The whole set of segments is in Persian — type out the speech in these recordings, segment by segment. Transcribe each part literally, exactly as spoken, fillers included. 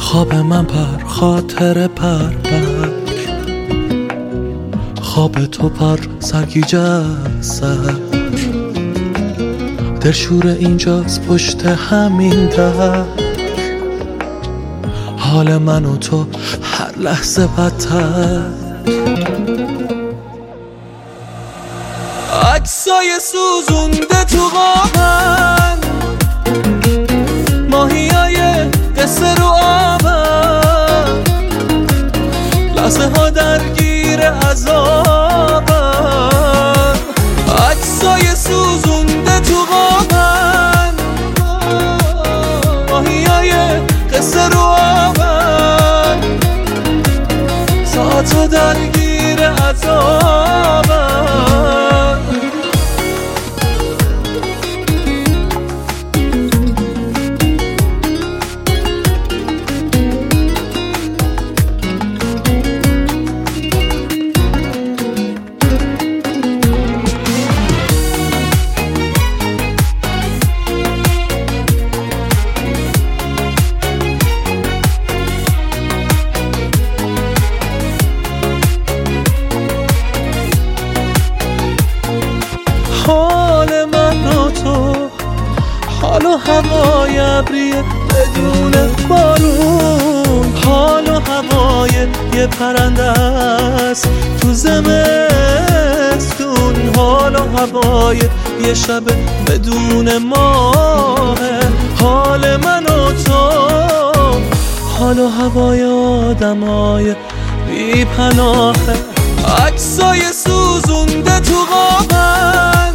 خواب من پر خاطر پر پر خواب تو پر سرگیجه سر دلشور اینجاست پشت همین در حال من و تو هر لحظه بدتر عکسای سوزونده تو قابن ماهیای قصه رو آبن لحظه ها درگیر عذابن عکسای سوزونده تو قابن ماهیای قصه رو آبن ساعت ها درگیر عذابن حال من و تو حال و هوای ابریه بدون بارون حال و هوای یه پرنده است تو زمستون حال و هوای یه شب بدون ماه حال من و تو حال و هوای آدمای بی پناه عکسای سوزونده تو قابن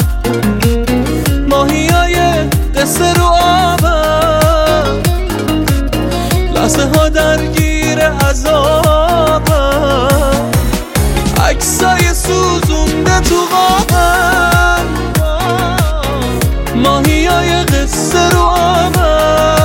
ماهیای قصه رو آبن لحظه ها درگیر عذابن عکسای سوزونده تو قابن ماهیای قصه رو آبن